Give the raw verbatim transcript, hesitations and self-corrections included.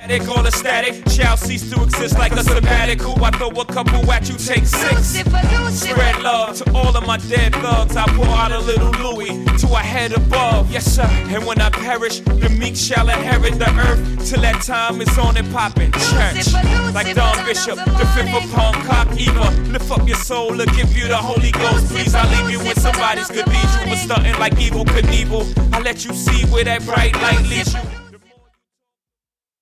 All the static shall cease to exist like a sabbatical. I throw a couple at you, take six. Spread love to all of my dead thugs. I pour out a little Louis to a head above. Yes, sir. And when I perish, the meek shall inherit the earth. Till that time is on and poppin'. Church, like Don Bishop, the fifth of Palm Cock Eva. Lift up your soul to give you the Holy Ghost. Please, I leave you in somebody's cathedral. But stuntin' like Evel Knievel. I let you see where that bright light leads you.